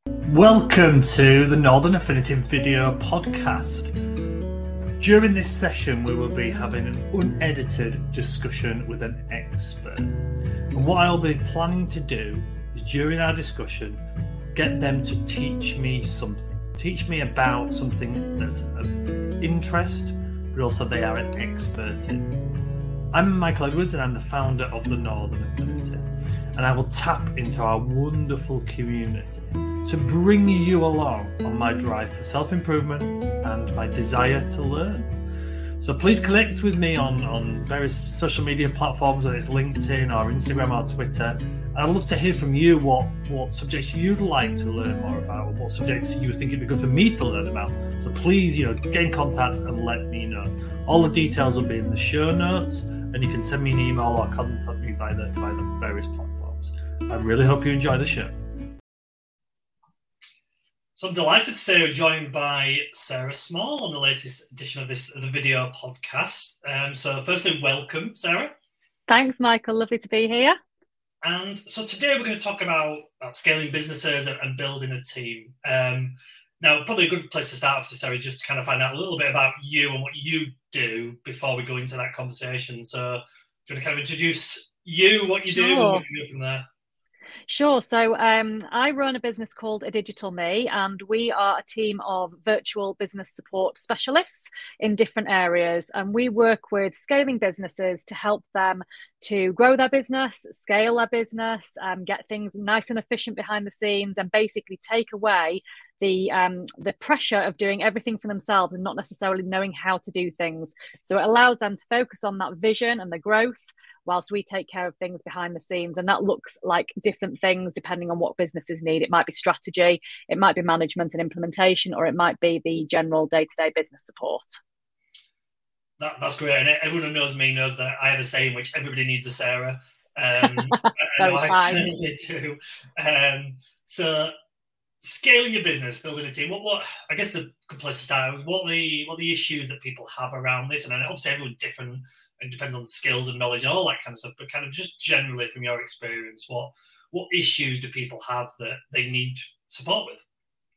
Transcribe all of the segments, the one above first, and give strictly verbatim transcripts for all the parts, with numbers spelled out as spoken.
Welcome to the Northern Affinity Video Podcast. During this session, we will be having an unedited discussion with an expert. And what I'll be planning to do is, during our discussion, get them to teach me something. Teach me about something that's of interest, but also they are an expert in. I'm Michael Edwards and I'm the founder of the Northern Affinity. And I will tap into our wonderful community to bring you along on my drive for self-improvement and my desire to learn. So please connect with me on, on various social media platforms, whether it's LinkedIn or Instagram or Twitter. And I'd love to hear from you what, what subjects you'd like to learn more about, or what subjects you think it'd be good for me to learn about. So please, you know, get in contact and let me know. All the details will be in the show notes, and you can send me an email or contact me via the, via the various platforms. I really hope you enjoy the show. So I'm delighted to say we're joined by Sarah Small on the latest edition of this the video podcast. Um, so firstly, welcome, Sarah. Thanks, Michael. Lovely to be here. And so today we're going to talk about, about scaling businesses and, and building a team. Um, now, probably a good place to start, Sarah, is just to kind of find out a little bit about you and what you do before we go into that conversation. So do you want to kind of introduce you, what you Sure. do, and what you do from there? Sure. So um, I run a business called A Digital Me, and we are a team of virtual business support specialists in different areas. And we work with scaling businesses to help them to grow their business, scale their business, um, get things nice and efficient behind the scenes, and basically take away the um, the pressure of doing everything for themselves and not necessarily knowing how to do things. So it allows them to focus on that vision and the growth, whilst we take care of things behind the scenes. And that looks like different things depending on what businesses need. It might be strategy, it might be management and implementation, or it might be the general day-to-day business support. That, that's great. And everyone who knows me knows that I have a saying which everybody needs a Sarah. Um, I know I certainly do. Um, so scaling your business, building a team, what, what I guess the good place to start is what the what the issues that people have around this. And obviously everyone's different. It depends on skills and knowledge and all that kind of stuff, but kind of just generally from your experience, what what issues do people have that they need support with?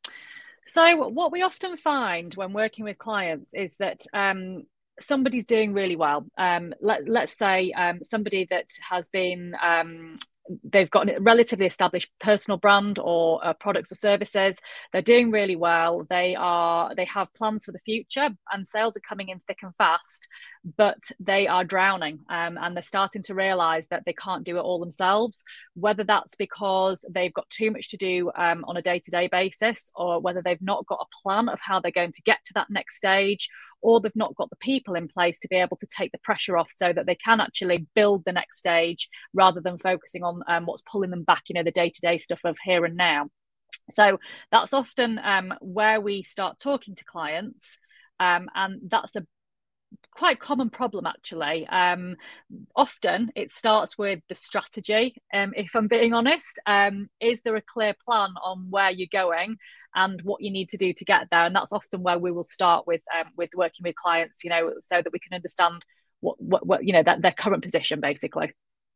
So what we often find when working with clients is that um, somebody's doing really well. Um, let, let's say um, somebody that has been, um, they've got a relatively established personal brand or uh, products or services. They're doing really well. They are, they have plans for the future, and sales are coming in thick and fast, but they are drowning um, and they're starting to realize that they can't do it all themselves, whether that's because they've got too much to do um, on a day-to-day basis, or whether they've not got a plan of how they're going to get to that next stage, or they've not got the people in place to be able to take the pressure off so that they can actually build the next stage rather than focusing on um, what's pulling them back, you know, the day-to-day stuff of here and now. So that's often um, where we start talking to clients, um, and that's a quite common problem actually. Um, often it starts with the strategy. Um, if I'm being honest, um, is there a clear plan on where you're going and what you need to do to get there? And that's often where we will start with um, with working with clients, you know, so that we can understand what what, what you know that their current position basically.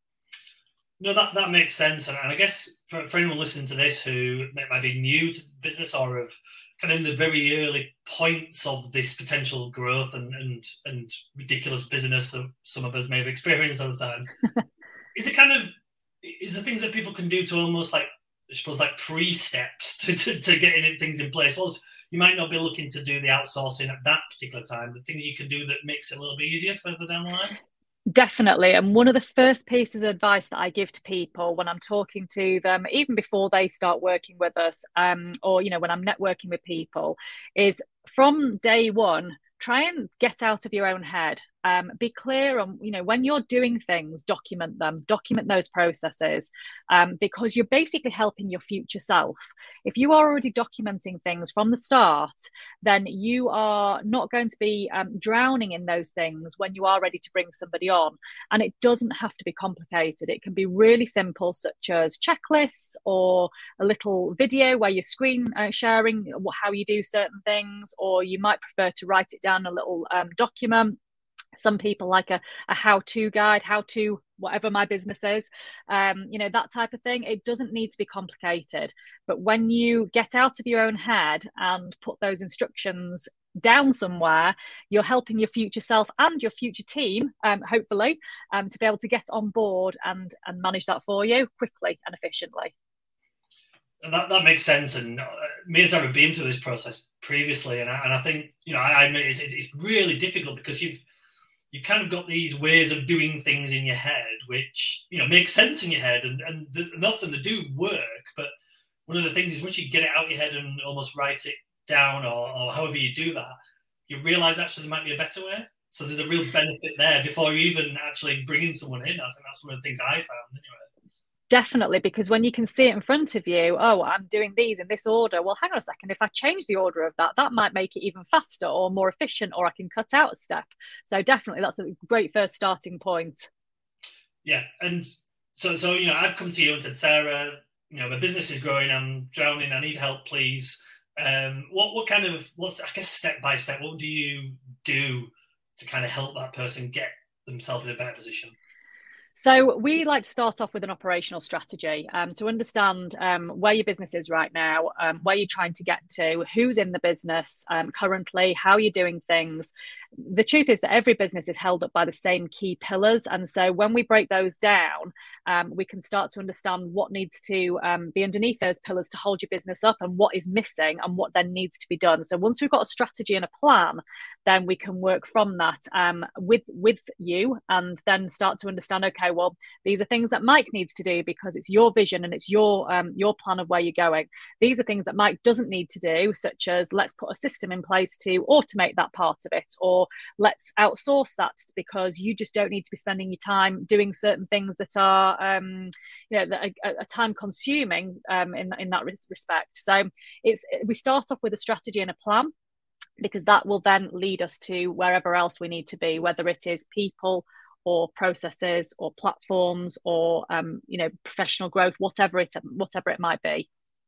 No, that, that makes sense. And, and I guess for, for anyone listening to this who might be new to business or have kind of in the very early points of this potential growth and and, and ridiculous business that some of us may have experienced over time, is it kind of, is there things that people can do to almost like, I suppose, like pre-steps to, to, to getting things in place? Well, you might not be looking to do the outsourcing at that particular time, the things you can do that makes it a little bit easier further down the line? Definitely. And one of the first pieces of advice that I give to people when I'm talking to them, even before they start working with us, um, or, you know, when I'm networking with people, is from day one, try and get out of your own head. Um, be clear on, you know, when you're doing things, document them, document those processes, um, because you're basically helping your future self. If you are already documenting things from the start, then you are not going to be um, drowning in those things when you are ready to bring somebody on. And it doesn't have to be complicated. It can be really simple, such as checklists or a little video where you're screen uh, sharing how you do certain things, or you might prefer to write it down in a little um, document. Some people like a, a how-to guide, how to whatever my business is, um, you know, that type of thing. It doesn't need to be complicated. But when you get out of your own head and put those instructions down somewhere, you're helping your future self and your future team, um, hopefully, um, to be able to get on board and and manage that for you quickly and efficiently. That that makes sense, and uh, me as I've been through this process previously, and I, and I think you know I admit it's, it's really difficult because you've you've kind of got these ways of doing things in your head, which you know make sense in your head, and and, the, and often they do work. But one of the things is once you get it out of your head and almost write it down, or, or however you do that, you realise actually there might be a better way. So there's a real benefit there before you even actually bringing someone in. I think that's one of the things I found anyway. Definitely, because when you can see it in front of you, oh, I'm doing these in this order. Well, hang on a second. If I change the order of that, that might make it even faster or more efficient, or I can cut out a step. So definitely, that's a great first starting point. Yeah, and so so you know, I've come to you and said, Sarah, you know, my business is growing. I'm drowning. I need help, please. Um, what what kind of what's I guess step by step? What do you do to kind of help that person get themselves in a better position? So we like to start off with an operational strategy um, to understand um, where your business is right now, um, where you're trying to get to, who's in the business um, currently, how you're doing things. The truth is that every business is held up by the same key pillars. And so when we break those down, um, we can start to understand what needs to um, be underneath those pillars to hold your business up and what is missing and what then needs to be done. So once we've got a strategy and a plan, then we can work from that um, with, with you and then start to understand, okay, well, these are things that Mike needs to do because it's your vision and it's your um, your plan of where you're going. These are things that Mike doesn't need to do, such as let's put a system in place to automate that part of it, or let's outsource that because you just don't need to be spending your time doing certain things that are, um, you know, that are, are time consuming um, in in that respect. So it's we start off with a strategy and a plan, because that will then lead us to wherever else we need to be, whether it is people or processes or platforms or um, you know, professional growth, whatever it whatever it might be.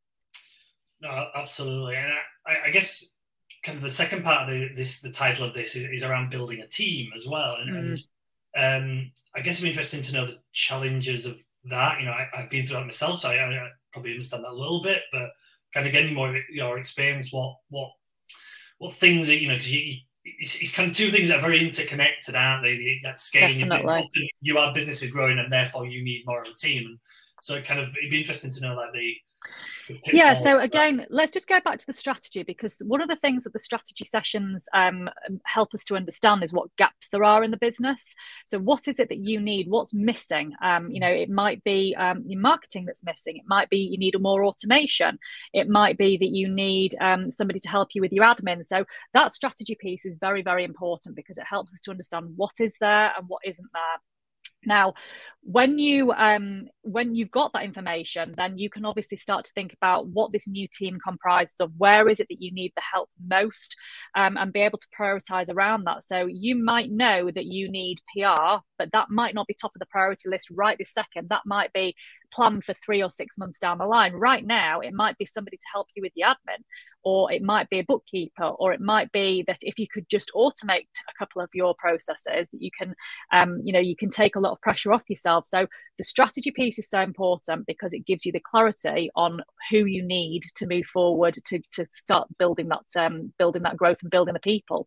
No, absolutely, and I, I guess kind of the second part of the, this the title of this is, is around building a team as well, and, mm. and um, I guess it'd be interesting to know the challenges of that. You know, I, I've been through that myself, so I, I probably understand that a little bit, but kind of getting more your experience, what what what things that, you know, because you. It's, it's kind of two things that are very interconnected, aren't they? That scaling your business. You are business is growing, and therefore you need more of a team. And so, it kind of it'd be interesting to know like the. Yeah, so again, let's just go back to the strategy, because one of the things that the strategy sessions um, help us to understand is what gaps there are in the business. So what is it that you need? What's missing? Um, you know, it might be um, your marketing that's missing. It might be you need more automation. It might be that you need um, somebody to help you with your admin. So that strategy piece is very, very important because it helps us to understand what is there and what isn't there. Now, when you um, when you've got that information, then you can obviously start to think about what this new team comprises of. Where is it that you need the help most, um, and be able to prioritize around that. So you might know that you need P R, but that might not be top of the priority list right this second. That might be planned for three or six months down the line. Right now, it might be somebody to help you with the admin, or it might be a bookkeeper, or it might be that if you could just automate a couple of your processes, that you can, um, you know, you can take a lot of pressure off yourself. So the strategy piece is so important because it gives you the clarity on who you need to move forward to to start building that um, building that growth and building the people.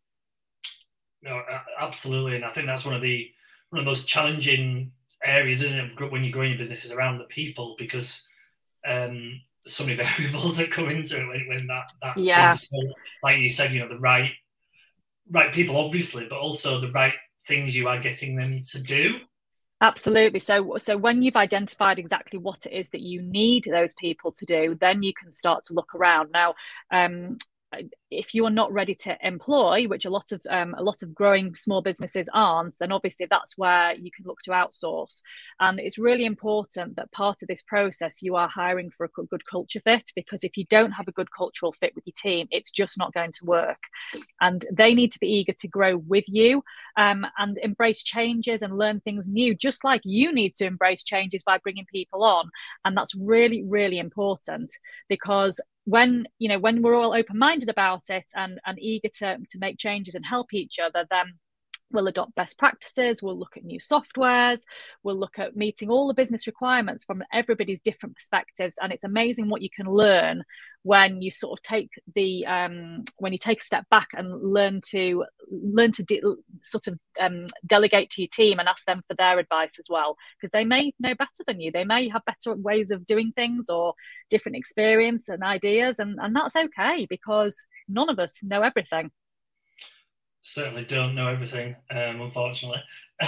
No, absolutely, and I think that's one of the one of the most challenging areas, isn't it, when you're growing your business, is around the people, because um, so many variables that come into it when, when that that yeah. So, like you said, you know, the right right people, obviously, but also the right things you are getting them to do. Absolutely. So, so when you've identified exactly what it is that you need those people to do, then you can start to look around. Now, um, if you are not ready to employ, which a lot of um, a lot of growing small businesses aren't, then obviously that's where you can look to outsource. And it's really important that part of this process you are hiring for a good culture fit, because if you don't have a good cultural fit with your team, it's just not going to work. And they need to be eager to grow with you um, and embrace changes and learn things new, just like you need to embrace changes by bringing people on. And that's really, really important, because when, you know, when we're all open-minded about it and, and eager to, to make changes and help each other, then We'll adopt best practices, we'll look at new softwares, we'll look at meeting all the business requirements from everybody's different perspectives. And it's amazing what you can learn when you sort of take the um, when you take a step back and learn to learn to de- sort of um, delegate to your team and ask them for their advice as well, because they may know better than you. They may have better ways of doing things or different experience and ideas, and, and that's okay, because none of us know everything. Certainly don't know everything, um, unfortunately.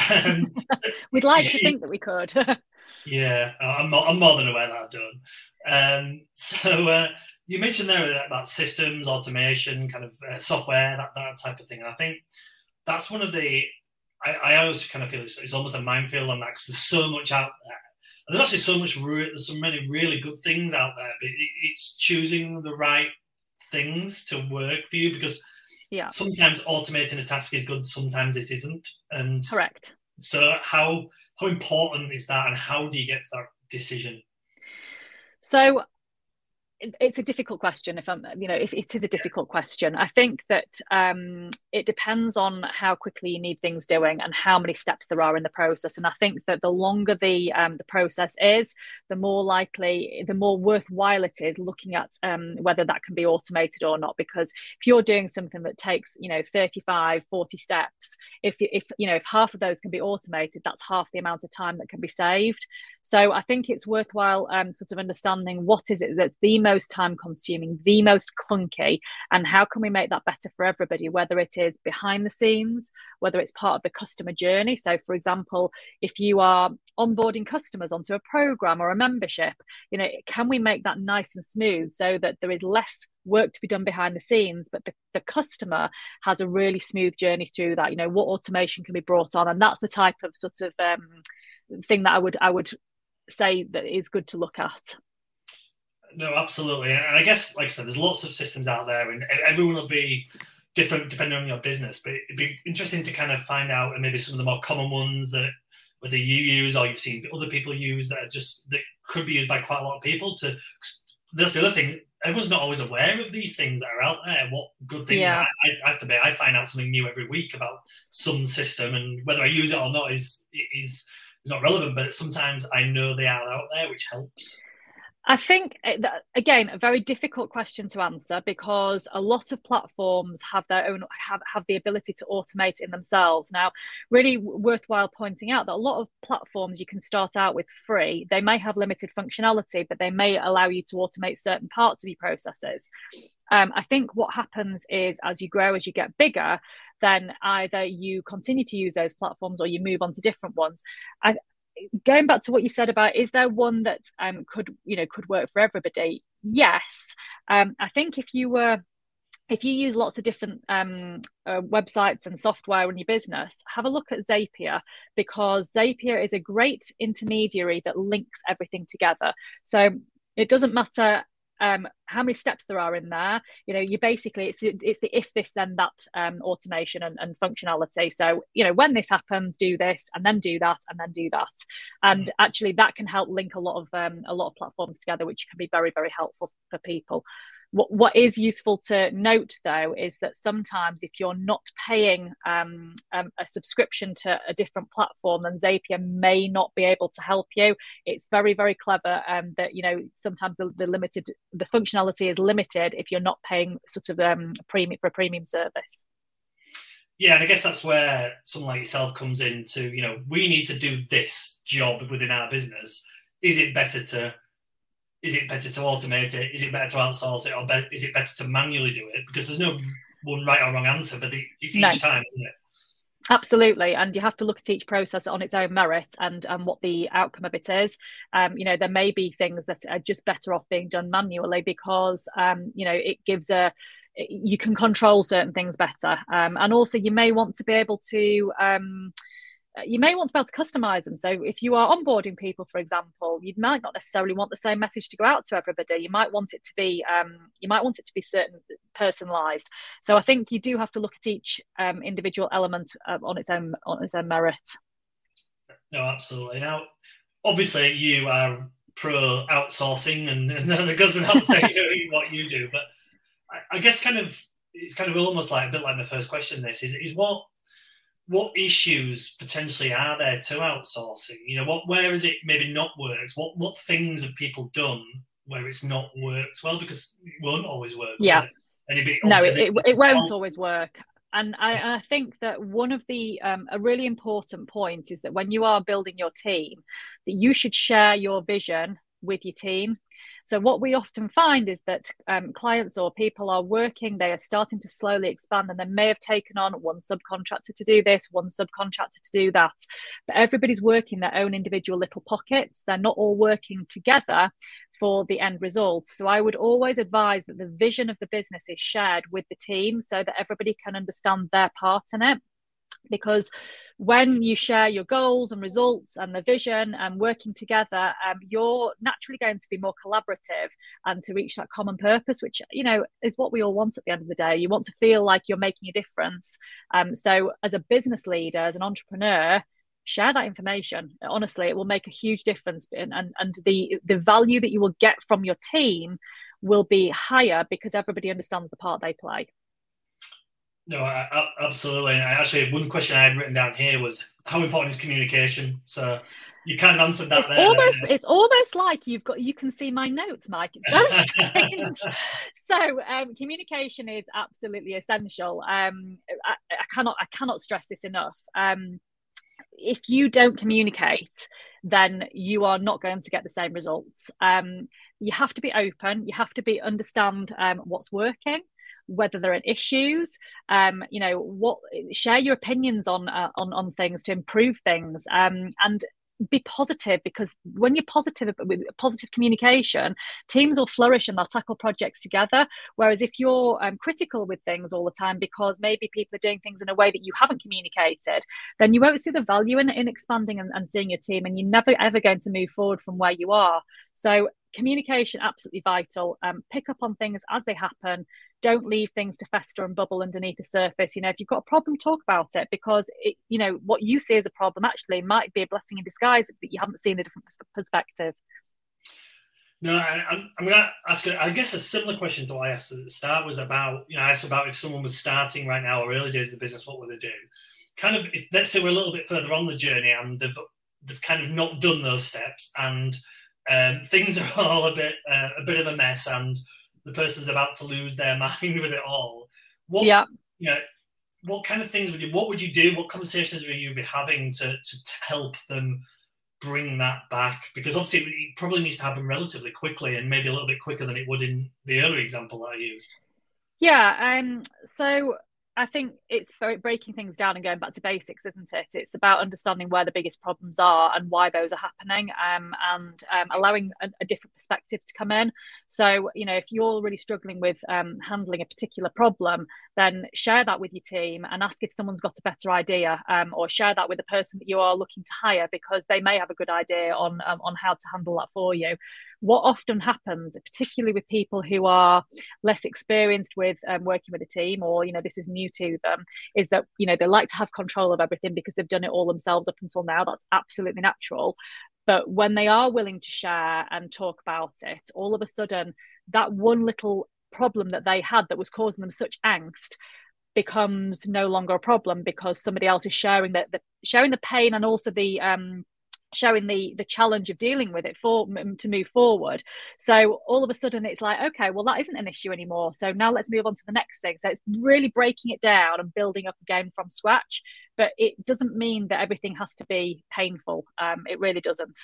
We'd like to think that we could. Yeah, I'm more, I'm more than aware that I don't. Um, so uh, you mentioned there about systems, automation, kind of uh, software, that, that type of thing. And I think that's one of the, I, I always kind of feel it's, it's almost a minefield on that, because there's so much out there. And there's actually so much, there's so many really good things out there, but it, it's choosing the right things to work for you, because yeah, sometimes automating a task is good, sometimes it isn't. And correct. So how how important is that, and how do you get to that decision? So it's a difficult question. If I'm, you know, if it is a difficult question, I think that um, it depends on how quickly you need things doing and how many steps there are in the process. And I think that the longer the um, the process is, the more likely, the more worthwhile it is looking at um, whether that can be automated or not. Because if you're doing something that takes, you know, thirty-five, forty steps, if if you know if half of those can be automated, that's half the amount of time that can be saved. So I think it's worthwhile um, sort of understanding what is it that's the most time consuming, the most clunky, and how can we make that better for everybody, whether it is behind the scenes, whether it's part of the customer journey. So for example, if you are onboarding customers onto a program or a membership, you know, can we make that nice and smooth so that there is less work to be done behind the scenes, but the, the customer has a really smooth journey through that? You know, what automation can be brought on? And that's the type of sort of um, thing that I would I would say that is good to look at. No, absolutely. And I guess, like I said, there's lots of systems out there, and everyone will be different depending on your business. But it'd be interesting to kind of find out, and maybe some of the more common ones that whether you use or you've seen other people use that are just that could be used by quite a lot of people. To that's the other thing. Everyone's not always aware of these things that are out there. What good things? Yeah. I, I have to admit, I find out something new every week about some system, and whether I use it or not is is not relevant. But sometimes I know they are out there, which helps. I think, again, a very difficult question to answer, because a lot of platforms have their own have, have the ability to automate in themselves. Now, really worthwhile pointing out that a lot of platforms you can start out with free. They may have limited functionality, but they may allow you to automate certain parts of your processes. Um, I think what happens is, as you grow, as you get bigger, then either you continue to use those platforms or you move on to different ones. I, Going back to what you said about, is there one that um, could, you know, could work for everybody? Yes. Um, I think if you were, if you use lots of different um, uh, websites and software in your business, have a look at Zapier, because Zapier is a great intermediary that links everything together. So it doesn't matter Um, how many steps there are in there. You know, you basically, it's the, it's the if this then that um, automation and, and functionality. So, you know, when this happens, do this, and then do that, and then do that. And mm. actually that can help link a lot of um, a lot of platforms together, which can be very, very helpful for people. What, what is useful to note, though, is that sometimes if you're not paying um, um, a subscription to a different platform, then Zapier may not be able to help you. It's very, very clever um, that, you know, sometimes the, the limited, the functionality is limited if you're not paying sort of um, premium for a premium service. Yeah, and I guess that's where someone like yourself comes in to, you know, we need to do this job within our business. Is it better to Is it better to automate it? Is it better to outsource it? Or be- is it better to manually do it? Because there's no one right or wrong answer, but it's each no. time, isn't it? Absolutely. And you have to look at each process on its own merit and, and what the outcome of it is. Um, you know, there may be things that are just better off being done manually because, um, you know, it gives a, you can control certain things better. Um, and also you may want to be able to, um, you may want to be able to customize them. So if you are onboarding people, for example, you might not necessarily want the same message to go out to everybody. You might want it to be, um, you might want it to be certain personalized. So I think you do have to look at each um, individual element uh, on its own on its own merit. No, absolutely. Now, obviously, you are pro outsourcing, and, and that goes without saying what you do. But I, I guess kind of it's kind of almost like a bit like my first question. This is is what. what issues potentially are there to outsourcing? You know, what where is it maybe not worked? What what things have people done where it's not worked well? Because it won't always work. Yeah. And be, no, it, it, it won't help. always work. And I, I think that one of the um, a really important point is that when you are building your team, that you should share your vision with your team. So what we often find is that um, clients or people are working, they are starting to slowly expand, and they may have taken on one subcontractor to do this, one subcontractor to do that. But everybody's working their own individual little pockets. They're not all working together for the end result. So I would always advise that the vision of the business is shared with the team so that everybody can understand their part in it. Because when you share your goals and results and the vision and working together, um, you're naturally going to be more collaborative and to reach that common purpose, which, you know, is what we all want at the end of the day. You want to feel like you're making a difference. Um, so as a business leader, as an entrepreneur, share that information. Honestly, it will make a huge difference. And, and, and the, the value that you will get from your team will be higher because everybody understands the part they play. No, I, I, absolutely. And actually, one question I had written down here was how important is communication? So you kind of answered that it's there. Almost, it's almost like you've got, you can see my notes, Mike. It's very strange. So um, communication is absolutely essential. Um, I, I cannot, I cannot stress this enough. Um, if you don't communicate, then you are not going to get the same results. Um, you have to be open. You have to be understand um, what's working, whether there are issues, um, you know, what share your opinions on uh, on on things to improve things, um, and be positive, because when you're positive with positive communication, teams will flourish and they'll tackle projects together. Whereas if you're um, critical with things all the time because maybe people are doing things in a way that you haven't communicated, then you won't see the value in, in expanding and, and seeing your team, and you're never ever going to move forward from where you are. So communication, absolutely vital. Um, pick up on things as they happen. Don't leave things to fester and bubble underneath the surface. You know, if you've got a problem, talk about it, because it, you know, what you see as a problem actually might be a blessing in disguise that you haven't seen a different perspective. No, I, I'm, I'm going to ask, I guess, a similar question to what I asked at the start was about, you know, I asked about if someone was starting right now or early days of the business, what would they do? Kind of, if, let's say we're a little bit further on the journey and they've, they've kind of not done those steps and um, things are all a bit, uh, a bit of a mess and the person's about to lose their mind with it all. What, yeah. You know, what kind of things would you, what would you do? What conversations would you be having to, to help them bring that back? Because obviously it probably needs to happen relatively quickly and maybe a little bit quicker than it would in the earlier example that I used. Yeah. Um, so I think it's breaking things down and going back to basics, isn't it? It's about understanding where the biggest problems are and why those are happening, um, and um, allowing a, a different perspective to come in. So, you know, if you're really struggling with um, handling a particular problem, then share that with your team and ask if someone's got a better idea, um, or share that with the person that you are looking to hire, because they may have a good idea on um, on how to handle that for you. What often happens, particularly with people who are less experienced with um, working with a team, or, you know, this is new to them, is that, you know, they like to have control of everything because they've done it all themselves up until now. That's absolutely natural. But when they are willing to share and talk about it, all of a sudden, that one little problem that they had that was causing them such angst becomes no longer a problem, because somebody else is sharing the, the sharing the pain and also the um showing the the challenge of dealing with it for to move forward. So all of a sudden it's like, okay, well, that isn't an issue anymore, so now let's move on to the next thing. So it's really breaking it down and building up again from scratch, but it doesn't mean that everything has to be painful. Um, it really doesn't.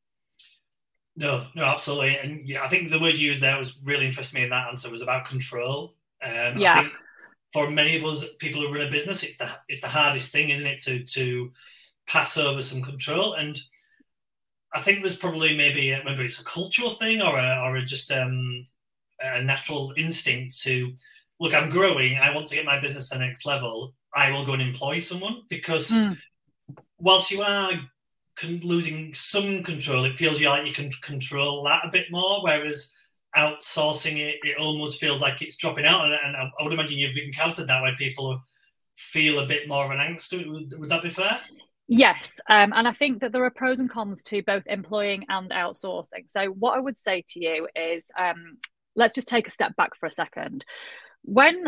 No, no, absolutely. And yeah, I think the word you used there was really interesting me in that answer was about control. Um, yeah. I think for many of us people who run a business, it's the it's the hardest thing, isn't it, to to pass over some control. And I think there's probably maybe maybe it's a cultural thing or a, or a just um, a natural instinct to, look, I'm growing, I want to get my business to the next level, I will go and employ someone, because mm. whilst you are con- losing some control, it feels like you can control that a bit more, whereas outsourcing it, it almost feels like it's dropping out. And, and I would imagine you've encountered that where people feel a bit more of an angst. Would, would that be fair? Yes, um, and I think that there are pros and cons to both employing and outsourcing. So what I would say to you is, um, let's just take a step back for a second. When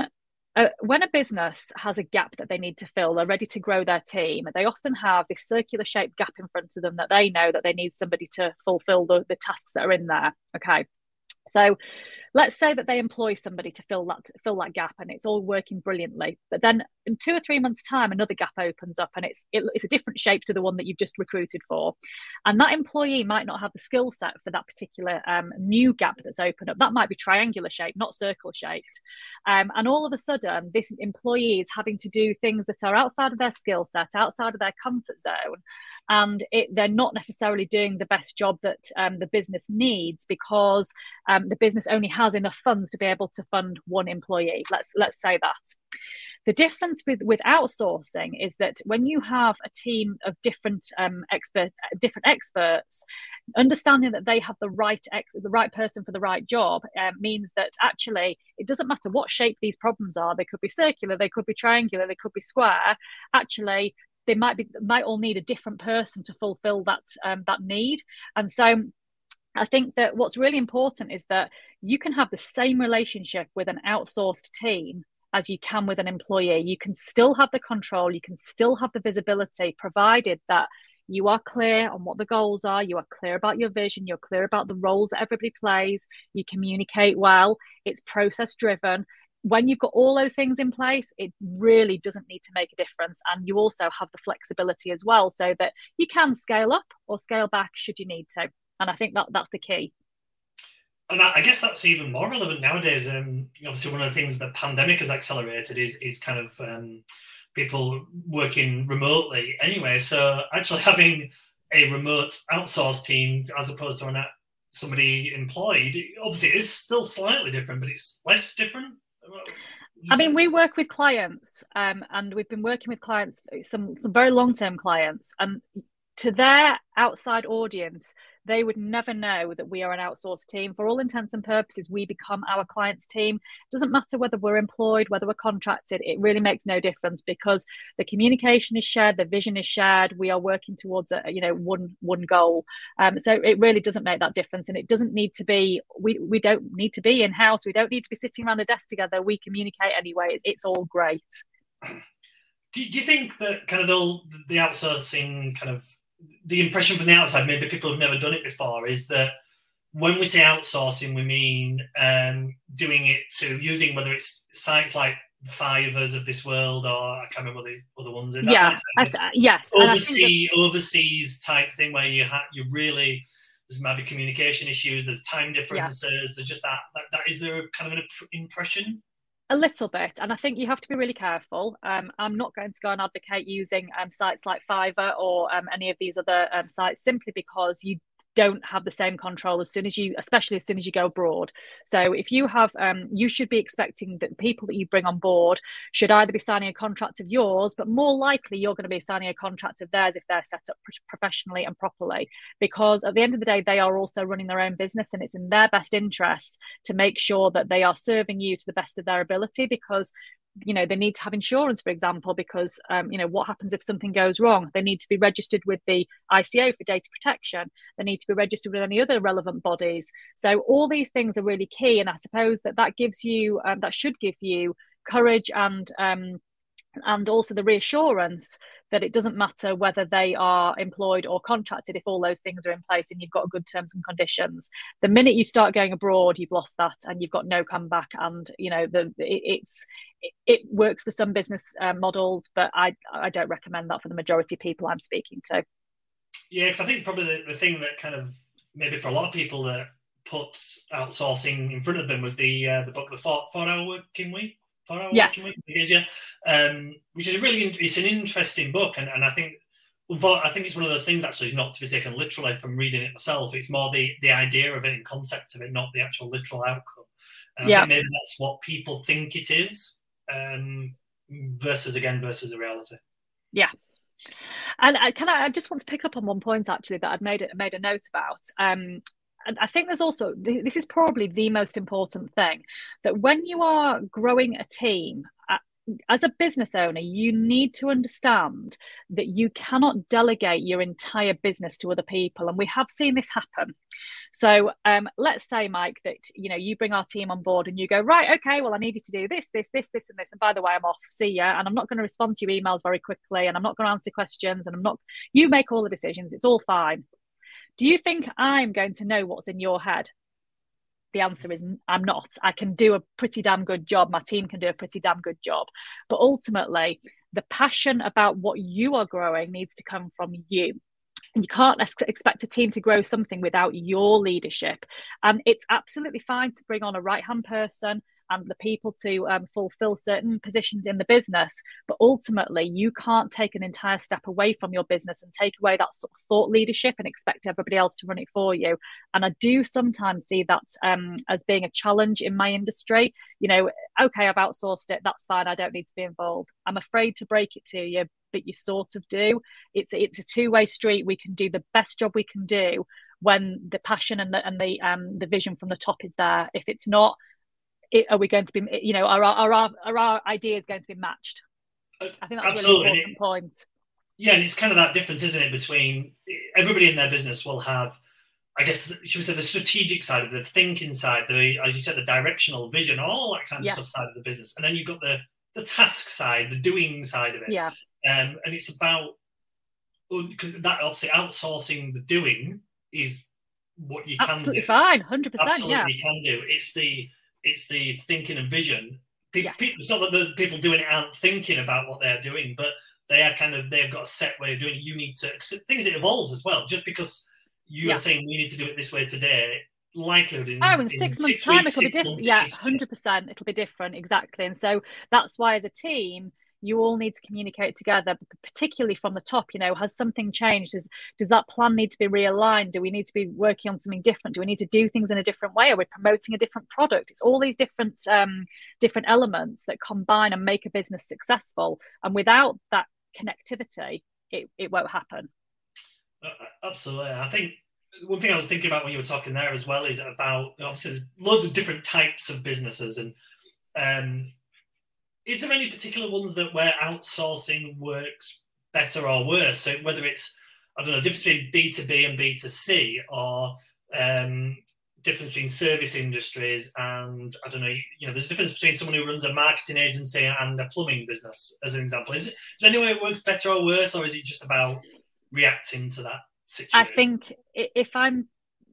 Uh, when a business has a gap that they need to fill, they're ready to grow their team, they often have this circular shaped gap in front of them that they know that they need somebody to fulfill the, the tasks that are in there. Okay. So let's say that they employ somebody to fill that fill that gap, and it's all working brilliantly. But then in two or three months' time, another gap opens up, and it's it, it's a different shape to the one that you've just recruited for. And that employee might not have the skill set for that particular um, new gap that's opened up. That might be triangular shaped, not circle shaped. Um, and all of a sudden, this employee is having to do things that are outside of their skill set, outside of their comfort zone, and it, they're not necessarily doing the best job that um, the business needs, because um, the business only has enough funds to be able to fund one employee. Let's let's say that. The difference with, with outsourcing is that when you have a team of different um, expert, different experts, understanding that they have the right ex, the right person for the right job uh, means that actually it doesn't matter what shape these problems are. They could be circular, they could be triangular, they could be square. Actually, they might be might all need a different person to fulfill that um, that need. And so I think that what's really important is that you can have the same relationship with an outsourced team as you can with an employee. You can still have the control, you can still have the visibility, provided that you are clear on what the goals are, you are clear about your vision, you're clear about the roles that everybody plays, you communicate well, it's process driven. When you've got all those things in place, it really doesn't need to make a difference. And you also have the flexibility as well, so that you can scale up or scale back should you need to. And I think that that's the key. And I guess that's even more relevant nowadays. Um, obviously, one of the things that the pandemic has accelerated is is kind of um, people working remotely anyway. So actually having a remote outsourced team as opposed to an, somebody employed, obviously it is still slightly different, but it's less different. I mean, we work with clients um, and we've been working with clients, some, some very long-term clients, and to their outside audience, they would never know that we are an outsourced team. For all intents and purposes, we become our client's team. It doesn't matter whether we're employed, whether we're contracted. It really makes no difference, because the communication is shared, the vision is shared. We are working towards a, you know, one one goal. Um, so it really doesn't make that difference, and it doesn't need to be. We we don't need to be in house. We don't need to be sitting around a desk together. We communicate anyway. It's, it's all great. Do, do you think that kind of the the outsourcing kind of the impression from the outside, maybe people have never done it before, is that when we say outsourcing, we mean um, doing it to using whether it's sites like Fiverrs of this world, or I can't remember the other ones in that. Yeah, I, yes. Oversee, that... overseas type thing where you ha- you really, there's maybe communication issues, there's time differences, yeah. there's just that, that, that. Is there kind of an impression? A little bit, and I think you have to be really careful. Um, I'm not going to go and advocate using um, sites like Fiverr or um, any of these other um, sites, simply because you don't have the same control as soon as you, especially as soon as you go abroad. So if you have, um, you should be expecting that people that you bring on board should either be signing a contract of yours, but more likely you're going to be signing a contract of theirs if they're set up professionally and properly. Because at the end of the day, they are also running their own business, and it's in their best interest to make sure that they are serving you to the best of their ability, because you know, they need to have insurance, for example, because, um, you know, what happens if something goes wrong? They need to be registered with the I C A for data protection. They need to be registered with any other relevant bodies. So all these things are really key. And I suppose that that gives you, um, that should give you courage and, um, and also the reassurance that it doesn't matter whether they are employed or contracted if all those things are in place and you've got good terms and conditions. The minute you start going abroad, you've lost that and you've got no comeback. And you know, the it, it's it, it works for some business uh, models, but I I don't recommend that for the majority of people I'm speaking to. Yeah, because I think probably the, the thing that kind of maybe for a lot of people that put outsourcing in front of them was the uh, the book, the four, four hour working week. Yes. Um, which is really, it's an interesting book, and, and I think I think it's one of those things actually not to be taken literally from reading it myself. It's more the the idea of it and concept of it, not the actual literal outcome. And I yeah. think maybe that's what people think it is, um, versus again versus the reality. Yeah. And I can I, I just want to pick up on one point actually that I'd made it made a note about. Um, And I think there's also, this is probably the most important thing, that when you are growing a team, as a business owner, you need to understand that you cannot delegate your entire business to other people. And we have seen this happen. So um, let's say, Mike, that, you know, you bring our team on board and you go, right, okay, well, I need you to do this, this, this, this, and this. And by the way, I'm off. See ya. And I'm not going to respond to your emails very quickly. And I'm not going to answer questions. And I'm not, you make all the decisions. It's all fine. Do you think I'm going to know what's in your head? The answer is I'm not. I can do a pretty damn good job. My team can do a pretty damn good job. But ultimately, the passion about what you are growing needs to come from you. And you can't expect a team to grow something without your leadership. And it's absolutely fine to bring on a right-hand person and the people to um, fulfill certain positions in the business. But ultimately, you can't take an entire step away from your business and take away that sort of thought leadership and expect everybody else to run it for you. And I do sometimes see that um, as being a challenge in my industry. You know, okay, I've outsourced it. That's fine. I don't need to be involved. I'm afraid to break it to you, but you sort of do. It's it's a two-way street. We can do the best job we can do when the passion and the and the um the vision from the top is there. If it's not, it, are we going to be, you know, are our, are are our ideas going to be matched? I think that's Absolutely. a really important point. Yeah, and it's kind of that difference, isn't it, between everybody in their business will have, I guess, should we say, the strategic side of the thinking side, the, as you said, the directional vision, all that kind of yeah. stuff side of the business. And then you've got the the task side, the doing side of it. Yeah. Um, and it's about, because that obviously outsourcing the doing is what you can Absolutely do. fine, one hundred percent, Absolutely yeah. you can do. It's the it's the thinking and vision. Pe- yes. pe- it's not that the people doing it aren't thinking about what they're doing, but they are kind of, they've got a set way of doing it. You need to, things it evolves as well. Just because you yeah. are saying we need to do it this way today, likelihood in, oh, in, in six, six months' time weeks, it'll be different. Yeah, one hundred percent. It'll be different, exactly. And so that's why, as a team, you all need to communicate together, particularly from the top. You know, has something changed? Does, does that plan need to be realigned? Do we need to be working on something different? Do we need to do things in a different way? Are we promoting a different product? It's all these different um, different elements that combine and make a business successful. And without that connectivity, it, it won't happen. Uh, absolutely. I think one thing I was thinking about when you were talking there as well is about, obviously, there's loads of different types of businesses. And um, is there any particular ones that where outsourcing works better or worse? So whether it's, I don't know, difference between B two B and B two C, or um, difference between service industries and, I don't know, you know, there's a difference between someone who runs a marketing agency and a plumbing business, as an example. Is it, is there any way it works better or worse, or is it just about reacting to that situation? I think if I'm,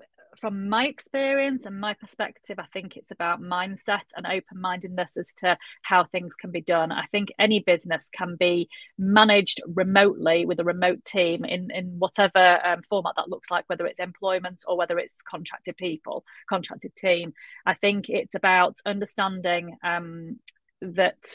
from my experience and my perspective, I think it's about mindset and open-mindedness as to how things can be done. I think any business can be managed remotely with a remote team in, in whatever um, format that looks like, whether it's employment or whether it's contracted people, contracted team. I think it's about understanding um, that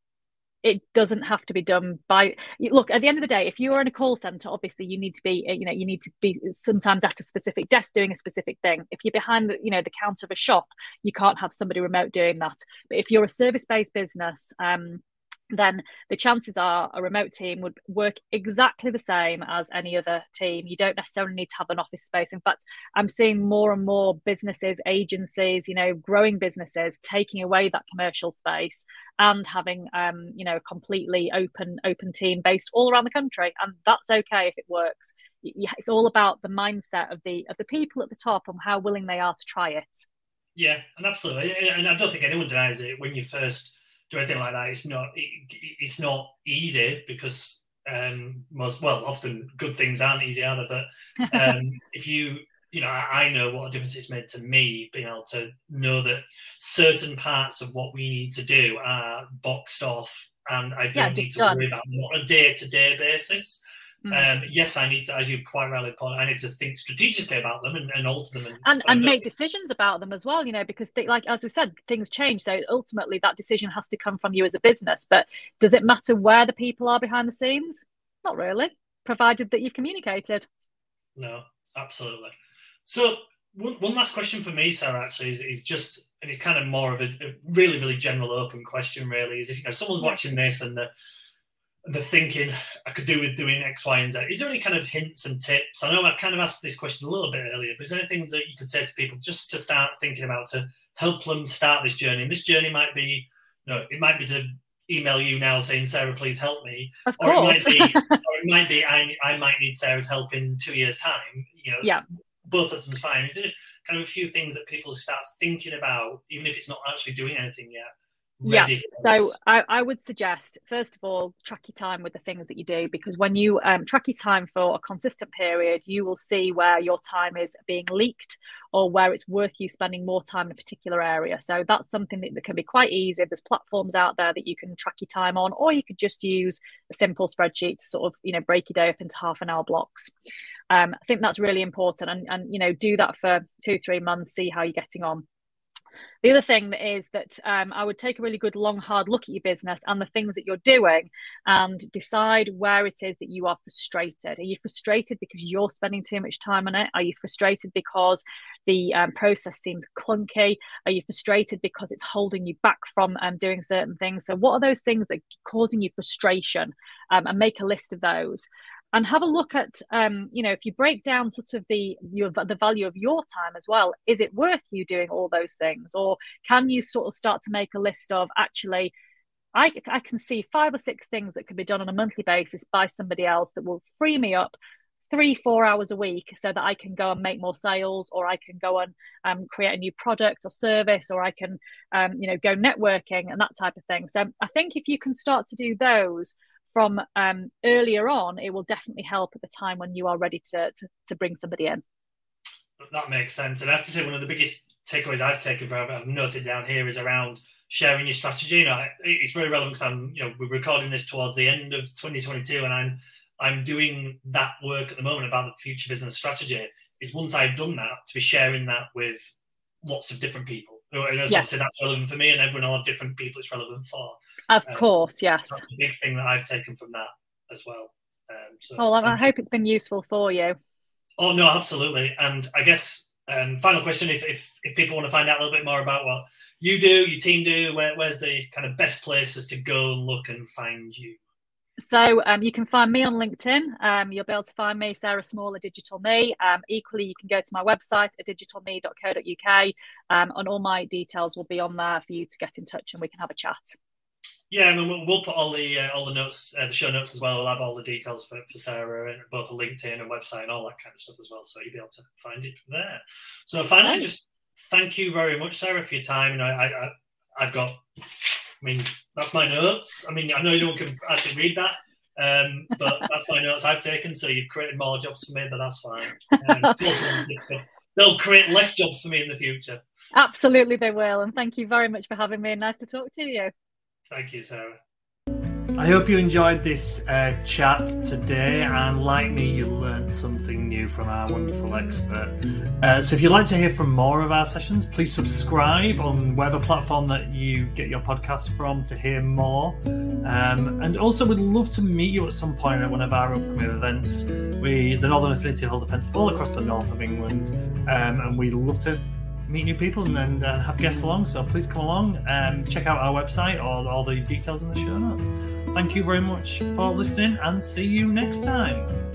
it doesn't have to be done by, look, at the end of the day, if you're in a call center, obviously you need to be, you know, you need to be sometimes at a specific desk doing a specific thing. If you're behind the, you know, the counter of a shop, you can't have somebody remote doing that. But if you're a service-based business, um, then the chances are a remote team would work exactly the same as any other team. You don't necessarily need to have an office space. In fact, I'm seeing more and more businesses, agencies, you know, growing businesses taking away that commercial space and having, um, you know, a completely open, open team based all around the country. And that's okay if it works. It's all about the mindset of the of the people at the top and how willing they are to try it. Yeah, and absolutely. And I don't think anyone denies it when you first do anything like that. It's not it, it's not easy because um most well often good things aren't easy either, but um if you you know I, I know what a difference it's made to me being able to know that certain parts of what we need to do are boxed off and I don't yeah, need to done. worry about them on a day-to-day basis. Mm. Um, yes, I need to, as you quite rightly point, I need to think strategically about them and, and alter them. And, and, and make decisions about them as well, you know, because they, like, as we said, things change. So ultimately that decision has to come from you as a business. But does it matter where the people are behind the scenes? Not really, provided that you've communicated. No, absolutely. So one, one last question for me, Sarah, actually, is, is just, and it's kind of more of a, a really, really general open question, really, is if, you know, someone's yeah. watching this and the the thinking I could do with doing X, Y, and Z. Is there any kind of hints and tips? I know I kind of asked this question a little bit earlier, but is there anything that you could say to people just to start thinking about to help them start this journey? And this journey might be, you know, it might be to email you now saying, Sarah, please help me. Of or course. It might be, or it might be I, I might need Sarah's help in two years' time. You know, yeah. Both of them's fine. Is it kind of a few things that people start thinking about, even if it's not actually doing anything yet? Yeah, so I, I would suggest, first of all, track your time with the things that you do, because when you um, track your time for a consistent period, you will see where your time is being leaked or where it's worth you spending more time in a particular area. So that's something that, that can be quite easy. There's platforms out there that you can track your time on, or you could just use a simple spreadsheet to sort of, you know, break your day up into half an hour blocks. Um, I think that's really important, and, and, you know, do that for two, three months, see how you're getting on. The other thing is that um, I would take a really good long, hard look at your business and the things that you're doing and decide where it is that you are frustrated. Are you frustrated because you're spending too much time on it? Are you frustrated because the um, process seems clunky? Are you frustrated because it's holding you back from um, doing certain things? So what are those things that are causing you frustration? Um, and make a list of those. And have a look at, um, you know, if you break down sort of the your, the value of your time as well, is it worth you doing all those things? Or can you sort of start to make a list of, actually, I, I can see five or six things that could be done on a monthly basis by somebody else that will free me up three, four hours a week so that I can go and make more sales, or I can go and um, create a new product or service, or I can, um, you know, go networking and that type of thing. So I think if you can start to do those from um, earlier on, it will definitely help at the time when you are ready to, to to bring somebody in. That makes sense. And I have to say, one of the biggest takeaways I've taken from I've noted down here is around sharing your strategy. You know, it's very relevant because I'm, you know, we're recording this towards the end of twenty twenty-two, and I'm I'm doing that work at the moment about the future business strategy. Is once I've done that, to be sharing that with lots of different people. And as yes. I said, that's relevant for me, and everyone will have different people it's relevant for. Of um, course, yes. That's the big thing that I've taken from that as well. Um, so well, I hope you. It's been useful for you. Oh, no, absolutely. And I guess, um, final question, if, if if people want to find out a little bit more about what you do, your team do, where, where's the kind of best places to go and look and find you? So um, you can find me on LinkedIn. Um, you'll be able to find me, Sarah Small, a Digital Me. Um, equally, you can go to my website at digital me dot co dot uk, um, and all my details will be on there for you to get in touch and we can have a chat. Yeah, I mean, we'll, we'll put all the uh, all the notes, uh, the show notes as well. We'll have all the details for, for Sarah, and both a LinkedIn and website and all that kind of stuff as well. So you'll be able to find it there. So finally, Thanks. just thank you very much, Sarah, for your time. You know, I, I I've got. I mean, that's my notes. I mean, I know no one can actually read that, um, but that's my notes I've taken. So you've created more jobs for me, but that's fine. Um, stuff. They'll create less jobs for me in the future. Absolutely, they will. And thank you very much for having me. Nice to talk to you. Thank you, Sarah. I hope you enjoyed this uh, chat today, and like me, you learned something new from our wonderful expert. Uh, so if you'd like to hear from more of our sessions, please subscribe on whatever platform that you get your podcast from to hear more. Um, and also, we'd love to meet you at some point at one of our upcoming events. We, the Northern Affinity, hold events all across the north of England, um, and we'd love to meet new people and then uh, have guests along, so please come along and check out our website or all the details in the show notes. Thank you very much for listening, and see you next time.